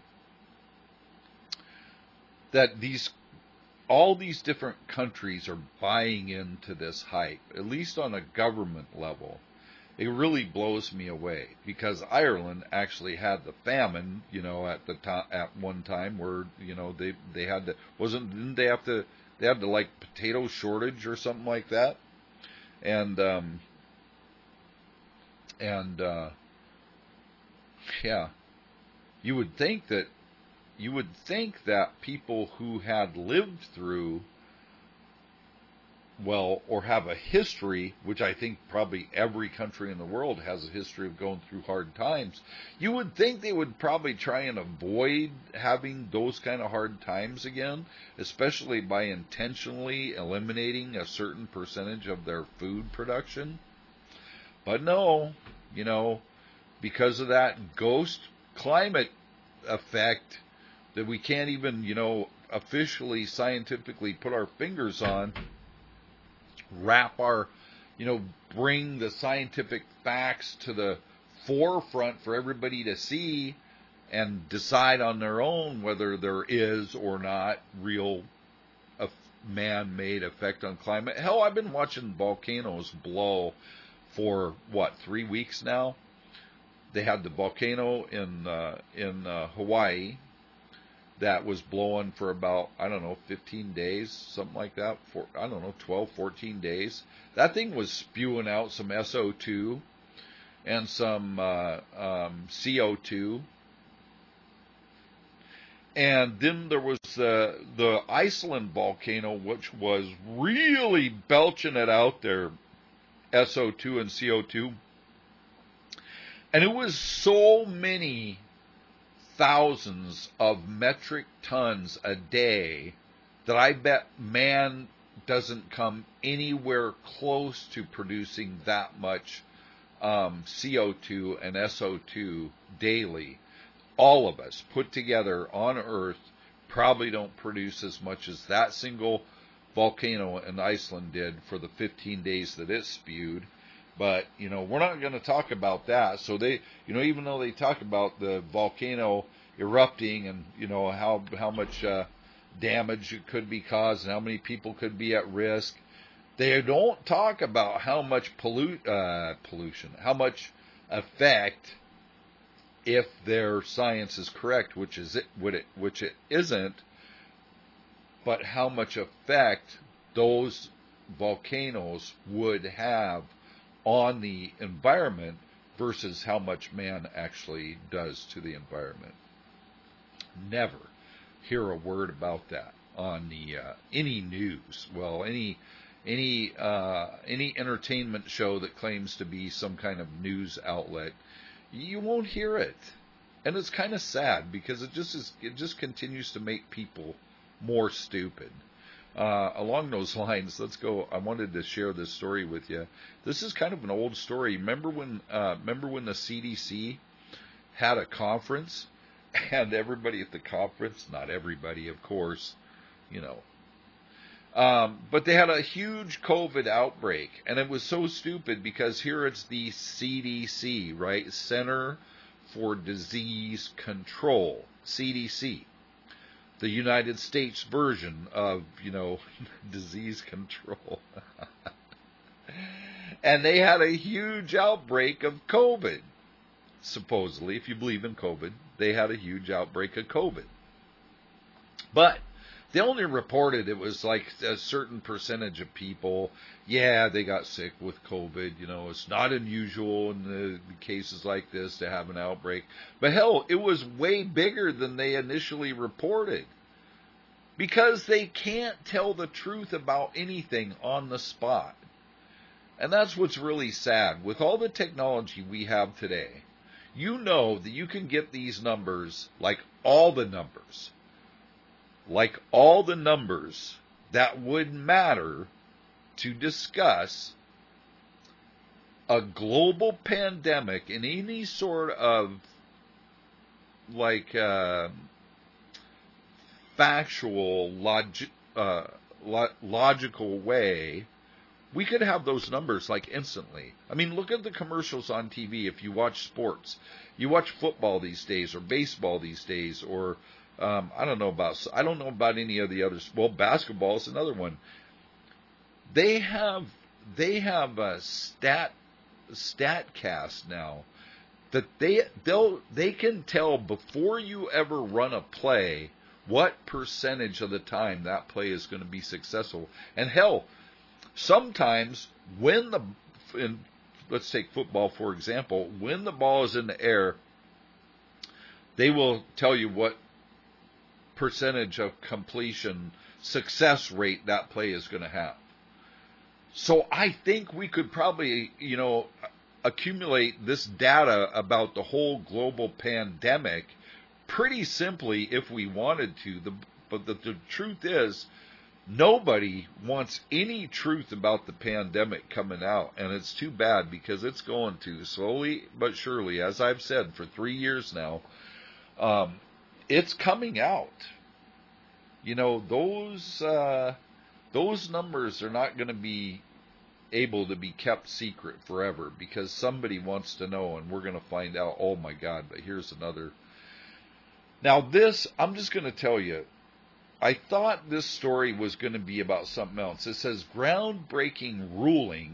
that these all these different countries are buying into this hype, at least on a government level. It really blows me away because Ireland actually had the famine, you know, at the to- at one time where, you know, they they had to wasn't didn't they have to they had to like potato shortage or something like that, and um, and uh, yeah, you would think that. You would think that people who had lived through, well, or have a history, which I think probably every country in the world has a history of going through hard times, you would think they would probably try and avoid having those kind of hard times again, especially by intentionally eliminating a certain percentage of their food production. But no, you know, because of that ghost climate effect, that we can't even, you know, officially, scientifically put our fingers on, wrap our, you know, bring the scientific facts to the forefront for everybody to see and decide on their own whether there is or not real man-made effect on climate. Hell, I've been watching volcanoes blow for, what, three weeks now? They had the volcano in uh, in uh, Hawaii that was blowing for about, I don't know, fifteen days, something like that. For, I don't know, twelve, fourteen days. That thing was spewing out some S O two and some uh, um, C O two. And then there was uh, the Iceland volcano, which was really belching it out there, S O two and C O two. And it was so many thousands of metric tons a day that I bet man doesn't come anywhere close to producing that much um, C O two and S O two daily. All of us put together on Earth probably don't produce as much as that single volcano in Iceland did for the fifteen days that it spewed. But, you know, we're not going to talk about that. So they, you know, even though they talk about the volcano erupting and, you know, how how much uh, damage it could be caused and how many people could be at risk, they don't talk about how much pollute, uh, pollution, how much effect, if their science is correct, which is it, would it, which it isn't, but how much effect those volcanoes would have on the environment versus how much man actually does to the environment. Never hear a word about that on the uh, any news. Well, any any uh, any entertainment show that claims to be some kind of news outlet, you won't hear it, and it's kind of sad because it just is. It just continues to make people more stupid. Uh, along those lines, let's go. I wanted to share this story with you. This is kind of an old story. Remember when? Uh, remember when the C D C had a conference, and everybody at the conference, not everybody, of course, you know, um, but they had a huge COVID outbreak, and it was so stupid because here it's the C D C, right? Center for Disease Control, C D C, the United States version of, you know, disease control. And they had a huge outbreak of COVID. Supposedly, if you believe in COVID, they had a huge outbreak of COVID. But they only reported it was like a certain percentage of people, yeah, they got sick with COVID. You know, it's not unusual in the cases like this to have an outbreak. But hell, it was way bigger than they initially reported. Because they can't tell the truth about anything on the spot. And that's what's really sad. With all the technology we have today, you know that you can get these numbers, like all the numbers, like all the numbers that would matter to discuss a global pandemic in any sort of like uh, factual, logi- uh, lo- logical way. We could have those numbers like instantly. I mean, look at the commercials on T V if you watch sports. You watch football these days or baseball these days or um, I don't know about I don't know about any of the others. Well, basketball is another one. They have they have a stat Statcast now that they they'll they can tell before you ever run a play what percentage of the time that play is going to be successful. And hell, sometimes when the, in, let's take football for example, when the ball is in the air, they will tell you what percentage of completion success rate that play is going to have. So I think we could probably, you know, accumulate this data about the whole global pandemic pretty simply if we wanted to. The, but the, the truth is, nobody wants any truth about the pandemic coming out, and it's too bad because it's going to slowly but surely, as I've said for three years now, um, it's coming out. You know, those uh, those numbers are not going to be able to be kept secret forever because somebody wants to know, and we're going to find out. Oh my God! But here's another. Now this, I'm just going to tell you. I thought this story was going to be about something else. It says, groundbreaking ruling,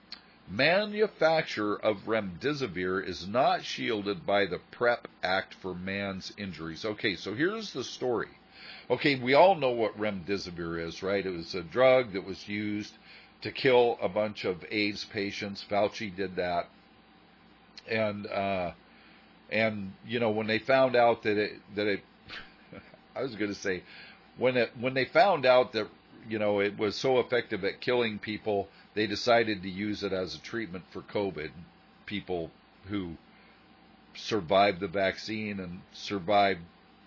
manufacture of remdesivir is not shielded by the PrEP Act for man's injuries. Okay, so here's the story. Okay, we all know what remdesivir is, right? It was a drug that was used to kill a bunch of AIDS patients. Fauci did that. And, uh, and, you know, when they found out that it, that it, I was going to say, when it, when they found out that, you know, it was so effective at killing people, they decided to use it as a treatment for COVID. People who survived the vaccine and survived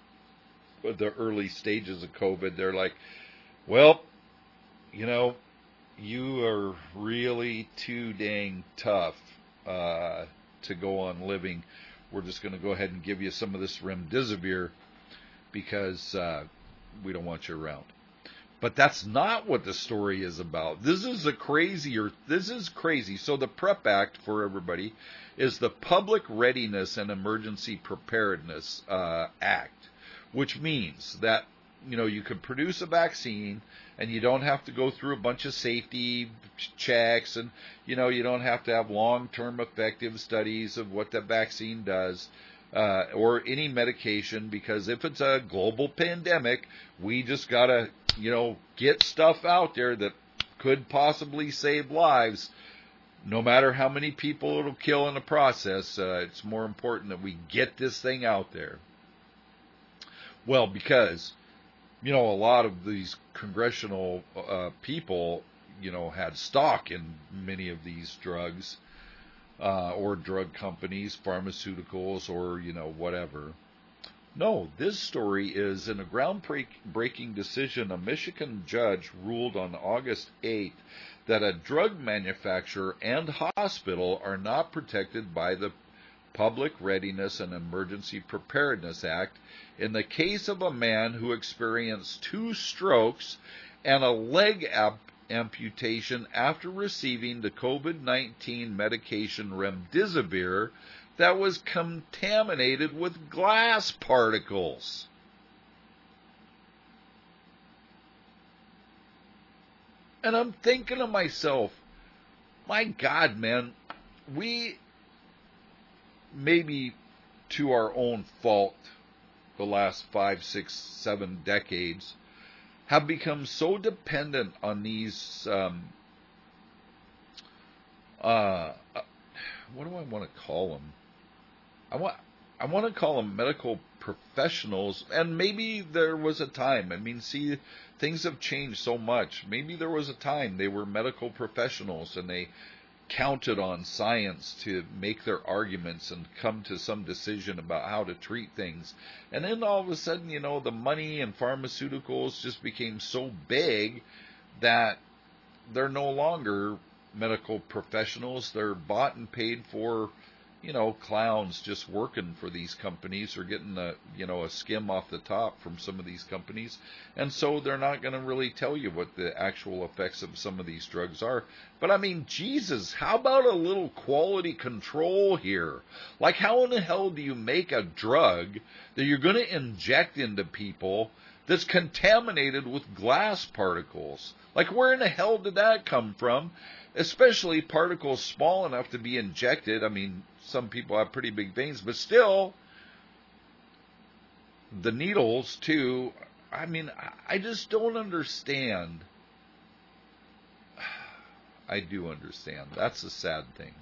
the early stages of COVID, they're like, well, you know, you are really too dang tough uh, to go on living. We're just going to go ahead and give you some of this remdesivir because uh, we don't want you around. But that's not what the story is about. This is a crazier, this is crazy. So the PrEP Act, for everybody, is the Public Readiness and Emergency Preparedness uh, Act, which means that, you know, you can produce a vaccine and you don't have to go through a bunch of safety checks and, you know, you don't have to have long-term effective studies of what the vaccine does. Uh, or any medication, because if it's a global pandemic, we just gotta, you know, get stuff out there that could possibly save lives. No matter how many people it'll kill in the process, uh, it's more important that we get this thing out there. Well, because, you know, a lot of these congressional uh, people, you know, had stock in many of these drugs. Uh, or drug companies, pharmaceuticals, or, you know, whatever. No, this story is in a groundbreaking decision. A Michigan judge ruled on August eighth that a drug manufacturer and hospital are not protected by the Public Readiness and Emergency Preparedness Act in the case of a man who experienced two strokes and a leg ap- amputation after receiving the COVID nineteen medication remdesivir that was contaminated with glass particles. And I'm thinking to myself, my God, man, we, maybe to our own fault, the last five, six, seven decades, have become so dependent on these, um, uh, what do I want to call them? I want, I want to call them medical professionals, and maybe there was a time. I mean, see, things have changed so much. Maybe there was a time they were medical professionals and they counted on science to make their arguments and come to some decision about how to treat things. And then all of a sudden, you know, the money and pharmaceuticals just became so big that they're no longer medical professionals. They're bought and paid for, you know, clowns just working for these companies or getting a, you know, a skim off the top from some of these companies. And so they're not going to really tell you what the actual effects of some of these drugs are. But I mean, Jesus, how about a little quality control here? Like, how in the hell do you make a drug that you're going to inject into people that's contaminated with glass particles? Like, where in the hell did that come from? Especially particles small enough to be injected. I mean, some people have pretty big veins, but still, the needles too. I mean, I just don't understand. I do understand. That's the sad thing.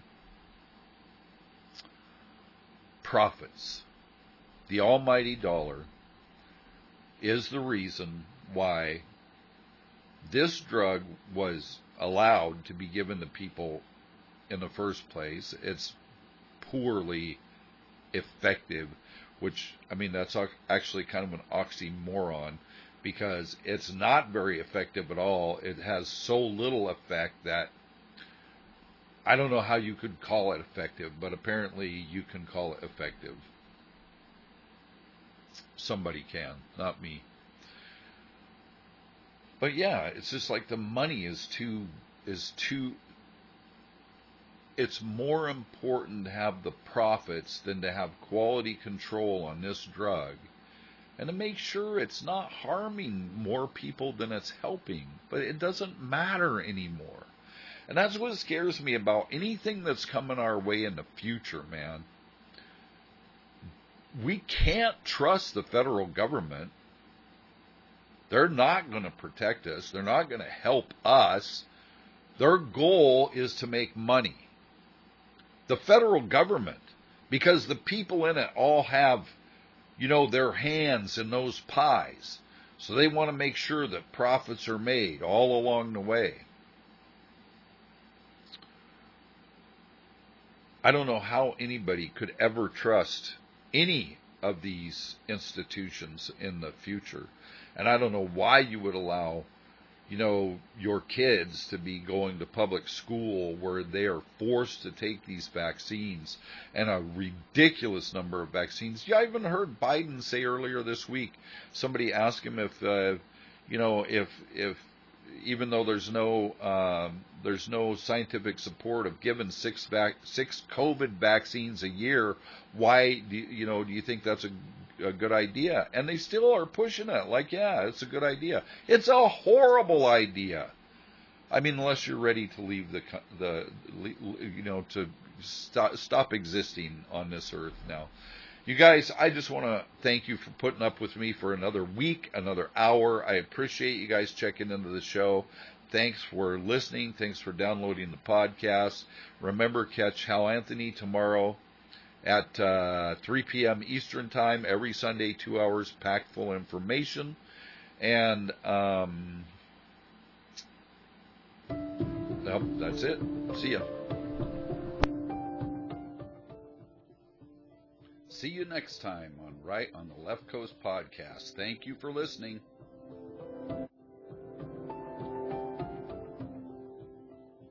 Profits. The almighty dollar is the reason why this drug was allowed to be given to people in the first place. It's poorly effective, which, I mean, that's actually kind of an oxymoron, because it's not very effective at all. It has so little effect that I don't know how you could call it effective, but apparently you can call it effective. Somebody can, not me. But yeah, it's just like the money is too, is too, it's more important to have the profits than to have quality control on this drug and to make sure it's not harming more people than it's helping. But it doesn't matter anymore. And that's what scares me about anything that's coming our way in the future, man. We can't trust the federal government. They're not going to protect us. They're not going to help us. Their goal is to make money. The federal government, because the people in it all have, you know, their hands in those pies. So they want to make sure that profits are made all along the way. I don't know how anybody could ever trust any of these institutions in the future. And I don't know why you would allow, you know, your kids to be going to public school where they are forced to take these vaccines, and a ridiculous number of vaccines. Yeah, I even heard Biden say earlier this week, somebody asked him if, uh, you know, if, if, even though there's no, um, there's no scientific support of giving six vac- six COVID vaccines a year, why do you, you know, do you think that's a a good idea? And they still are pushing it like, yeah, it's a good idea. It's a horrible idea. I mean, unless you're ready to leave the, the you know, to stop, stop existing on this earth now. You guys, I just want to thank you for putting up with me for another week, another hour. I appreciate you guys checking into the show. Thanks for listening. Thanks for downloading the podcast. Remember, catch Hal Anthony tomorrow at uh, three p.m. Eastern Time, every Sunday, two hours, packed full of information. And, um, nope, that's it. See ya. See you next time on Right on the Left Coast podcast. Thank you for listening.